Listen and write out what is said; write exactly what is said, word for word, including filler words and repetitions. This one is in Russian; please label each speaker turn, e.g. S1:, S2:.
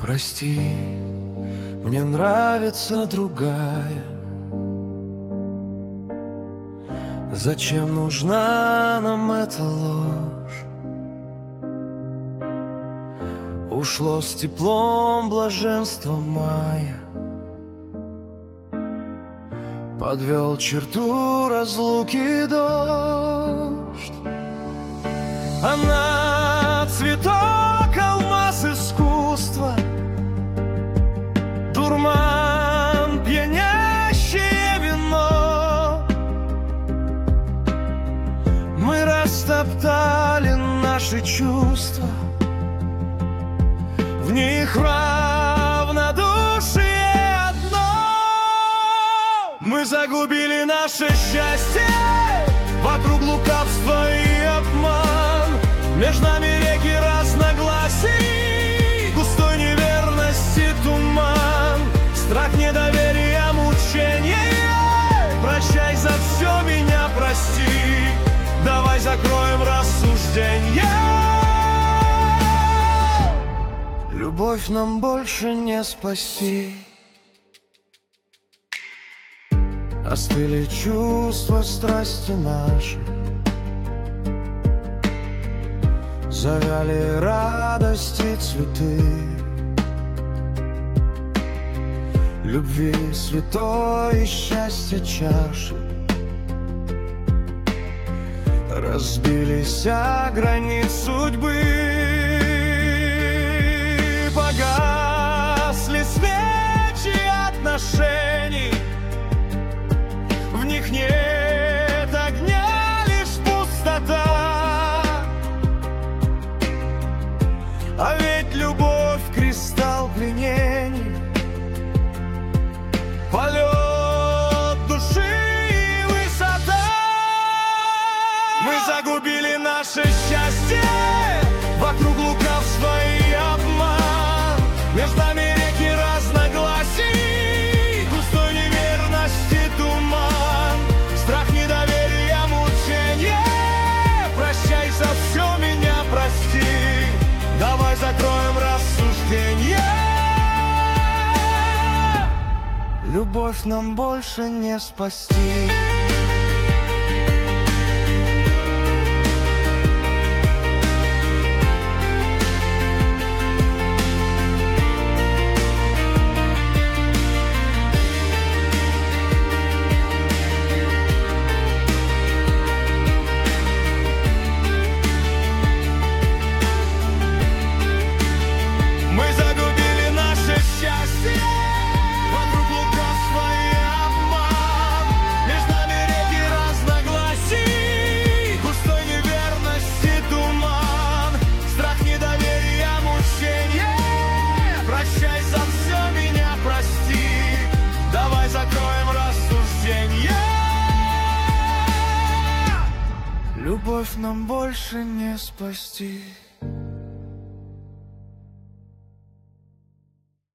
S1: Прости, мне нравится другая. Зачем нужна нам эта ложь? Ушло с теплом блаженство мая, подвел черту разлуки дождь. Она цветок, алмаз искусства, дурман, пьянящее вино. Мы растоптали наши чувства, в них равнодушие одно. Мы загубили наше счастье, вокруг лукавства и обман. Между нами реки разногласий, густой неверности туман. Страх, недоверие, мучение. Прощай за все, меня прости. Давай закроем рассуждение. Любовь нам больше не спасти. Остыли чувства, страсти наши, завяли радости цветы. Любви святой и счастья чаши разбились о границ судьбы. Погасли свечи отношений, в них нет огня, лишь пустота. А ведь любовь — кристалл пленений, полет души и высота. Мы загубили наше счастье, вокруг лукавства и обман. Между нами реки разногласий, густой неверности туман. Страх, недоверие, мучение. Прощай за все, меня прости. Давай закроем рассуждение. Любовь нам больше не спасти. Любовь нам больше не спасти.